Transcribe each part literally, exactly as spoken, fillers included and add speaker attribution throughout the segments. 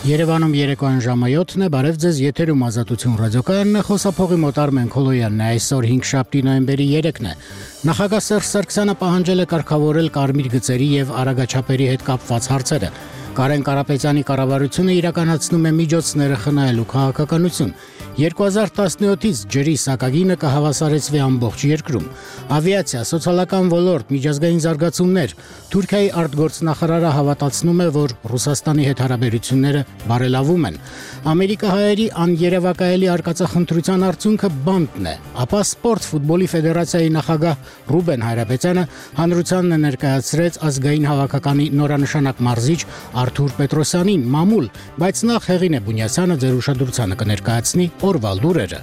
Speaker 1: Երևանում երեկոյան ժամը յոթն է, բարև ձեզ, եթերում Ազատություն ռադիոկայանն է, խոսափողի մոտ Արմեն Քոլոյանն է, այսօր հինգշաբթի նոյեմբերի երեքն է։ Նախագահ Սերժ Սարգսյանը պահանջել է կարգավորել կարմիր գծերի եւ արագաչափերի հետ կապված հարցերը։ Կարեն Կարապետյանի կառավարությունը իրականացնում է միջոցները խնայելու քաղաքականություն։ երկու հազար տասնյոթից ջրի սակագինը կհավասարեցվի ամբողջ երկրում։ Ավիացիա, սոցիալական ոլորտ, միջազգային զարգացումներ։ Թուրքիայի արտգործնախարարը հավատացնում է, որ Ռուսաստանի հետ հարաբերությունները բարելավում են։ Ամերիկահայերի աներևակայելի արկածախնդրության արդյունքը բանտն է։ Ապա սպորտ ֆուտբոլի ֆեդերացիայի նախագահ Ռուբեն Հայրապետյանը հանրությանն է ներկայացրեց ազգային հավաքականի նորանշանակ մարզիչ Արթուր Պետրոսյանին մամուլ, բայց նախ Հեղինե Բունյասյանը ձեր ուշադրությանը կներկայացնի օրվա լուրերը։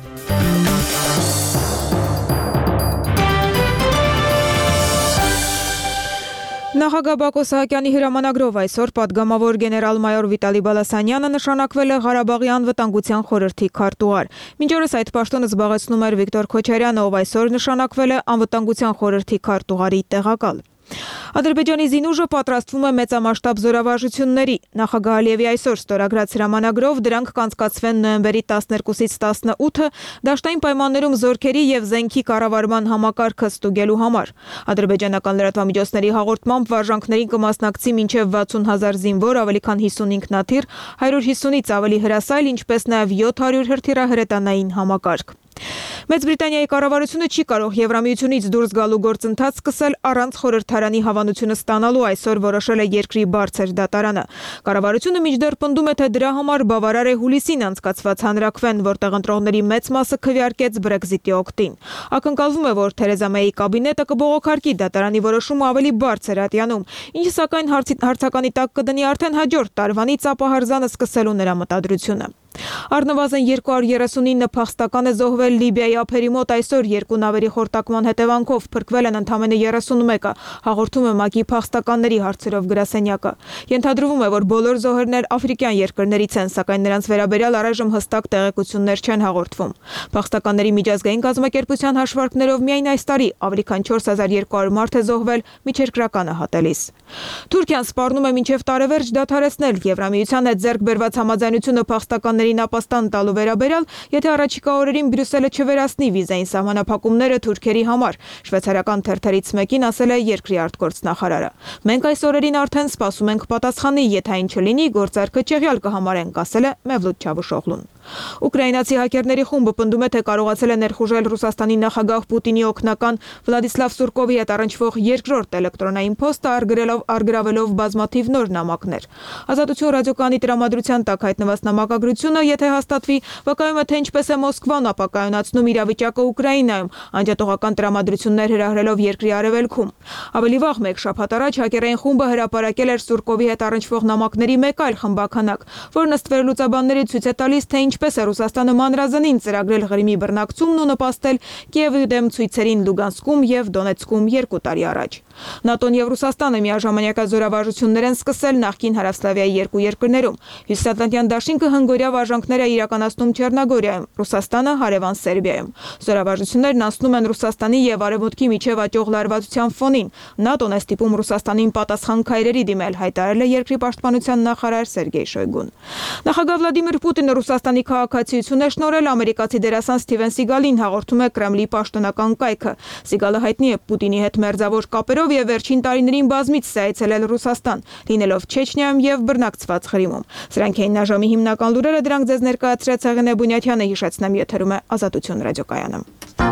Speaker 2: Նախագահ Բակո Սահակյանի հրամանագրով այսօր պատգամավոր գեներալ-մայոր Վիտալի Բալասանյանը նշանակվել է Ղարաբաղի անվտանգության խորհրդի քարտուղար։ Մինչ օրս այդ պաշտոնը զբաղեցնում էր Վիկտոր Քոչարյանը, ով այսօր նշանակվել է անվտանգության խորհրդի քարտուղարի տեղակալ։ Ադրբեջանի զինուժը պատրաստվում է մեծամասշտաբ զորավարժությունների։ Նախագահ Ալիևի այսօր ստորագրած հրամանագրով դրանք կանցկացվեն նոյեմբերի տասներկուսից տասնութը դաշտային պայմաններում զորքերի եւ զենքի կառավարման համակարգը ստուգելու համար։ Ադրբեջանական լրատվամիջոցների հաղորդմամբ վարժանքներին կմասնակցի մինչեւ վաթսուն հազար զինվոր, ավելի քան հիսուն ինքնաթիռ, հարյուր հիսունից ավելի հրասայլ, ինչպես նաեւ յոթ հարյուր հրթիռահրետանային համակարգ։ Մեծ Բրիտանիայի կառավարությունը չի կարող Եվրամիությունից դուրս գալու գործընթաց սկսել առանց խորհրդարանի հավանությունը ստանալու, այսօր որոշել է երկրի բարձր դատարանը։ Կառավարությունը մինչդեռ պնդում է, թե դրա համար բավարար է հուլիսին անցկացված հանրաքվեն, որտեղ ընտրողների մեծ մասը քվեարկեց Բրեքզիտի օգտին։ Ակնկալվում է, որ Թերեզա Մեյի կաբինետը կբողոքարկի դատարանի որոշումը ավելի բարձր ատյանում, ինչը սակայն հարցականի տակ կդնի արդեն հաջորդ տարվանից ապահարզանը սկսելու նրա մտադրությունը։ Առնվազն երկու հարյուր երեսունինը փախստական է զոհվել Լիբիայի ափերի մոտ, այսօր երկու նավերի խորտակման հետևանքով փրկվել են ընդամենը երեսունմեկը, հաղորդում է ՄԱԿ-ի փախստականների հարցերով գրասենյակը։ Ենթադրվում է, որ բոլոր զոհերներ աֆրիկյան երկրներից են, սակայն նրանց վերաբերյալ առայժմ հստակ տեղեկություններ չեն հաղորդվում։ Փախստականների միջազգային կազմակերպության հաշվարկներով միայն այս տարի ավելի քան չորս հազար երկու հարյուր մարդ է զոհվել միջերկրականը հատելիս։ Թուրքիան սպառնում է մինչև տարեվերջ դադարեցնել Եվրամիության հետ ձեռք բերված համաձայնությունը փախստականներին ապաստան տալու վերաբերյալ, եթե առաջիկա օրերին Բրյուսելը չվերացնի վիզային սահմանափակումները թուրքերի համար, շվեյցարական թերթերից մեկին ասել է երկրի արտգործնախարարը։ Մենք այս օրերին արդեն սպասում ենք պատասխանի, եթե այն չլինի, գործարքը ճեղյալ կհամարենք, ասել է Մևլութ Չավուշօղլուն։ Ուկրաինացի հակերների խումբը պնդում է, թե կարողացել է ներխուժել Ռուսաստանի նախագահ Պուտինի օգնական Վլադիսլավ Սուրկովի հետ առնչվող երկրորդ էլեկտրոնային փոստը, արգրելով արգրավելով բազմաթիվ նոր նամակներ։ Ազատություն ռադիոկայանի տրամադրության տակ հայտնված նամակագրությունը, եթե հաստատվի, վկայում է, թե ինչպես է Մոսկվան ապակայունացնում իրավիճակը Ուկրաինայում, անջատողական տրամադրություններ հրահրելով երկրի արևելքում։ Ավելի վաղ մեկ շաբաթ առաջ հակերային խումբը հրապարակել էր Սուրկովի հետ առնչվող նամակների մեկ այլ խմբականակ, որն ըստ վերլուծաբանների ցույց է տալիս, թե ինչպես է Ռուսաստանը մանրազնին ծրագրել Ղրիմի բռնակցումն ու նպաստել Կիևի դեմ ցույցերին Լուգանսկում եւ Դոնեցկում երկու տարի առաջ։ ՆԱՏՕ-ն եւ Ռուսաստանը միաժամանյակա զորավարժություններ են սկսել նախկին Հարավսլավիայի երկու երկրներում։ Հյուսիսատլանտյան դաշինքը հնգօրյա վարժանքներ է իրականացնում Չեռնագորիայում, Ռուսաստանը հարևան Սերբիայում։ Զորավարժություններն անցնում են Ռուսաստանի եւ Արևմուտքի միջև աճող լարվածության ֆոնին։ ՆԱՏՕ-ն է ստիպում Ռուսաստանին պատասխան քայլերի դիմել, հայտարարել է երկրի պաշտպանության նախարար Սերգեյ Շոյգուն։ Նախագահ Վլադիմիր Պուտինը Ռուսաստանի քաղաքացիություն է շնորհել ամերիկացի դերասան Սթիվեն Սիգալին, հաղորդում է Կրեմլի պաշտոնական կայքը։ Սիգալը հայտնի է Պուտինի հետ մերձավոր կապերով եւ վերջին տարիներին բազմիցս է այցելել Ռուսաստան, լինելով Չեչնիայում եւ բռնակցված Ղրիմում։ Սրանք էին այժմի հիմնական լուրերը, դրանք ձեզ ներկայացրեց Հեղինե Բունյասյանը, հիշեցնեմ եթերում է Ազատություն ռադիոկայանը։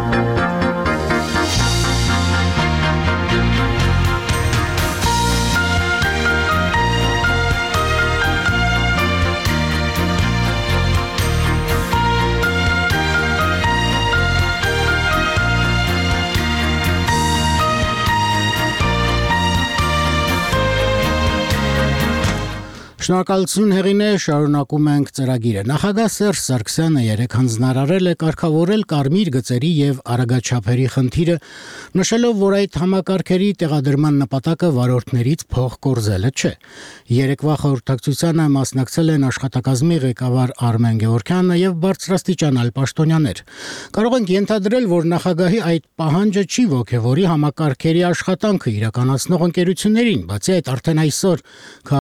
Speaker 1: Շնորհակալություն Հեղինե, շարունակում ենք ծրագիրը։ Նախագահ Սերժ Սարգսյանը երեկ հանձնարարել է կարգավորել կարմիր գծերի եւ արագաչափերի խնդիրը, նշելով, որ այդ համակարգերի տեղադրման նպատակը վարորդներից փող կորզելը չէ։ Երեկվա խորհրդակցությանը մասնակցել են աշխատակազմի ղեկավար Արմեն Գեորգյանը եւ բարձրաստիճան այլ պաշտոնյաներ։ Կարող ենք ենթադրել, որ նախագահի այդ պահանջը չի ոգևորի համակարգերի աշխատանքը իրականացնող ընկերություններին, բացի այդ արդեն այսօր